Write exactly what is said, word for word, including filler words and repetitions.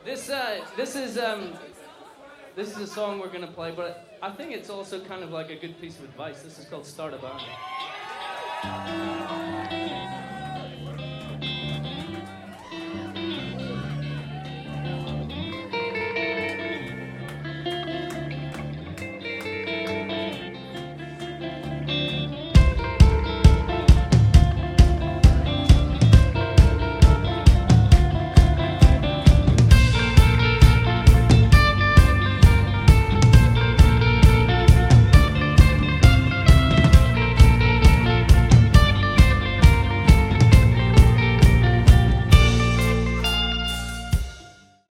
This uh, this is um, this is a song we're gonna play, but I think it's also kind of like a good piece of advice. This is called "Start a Band."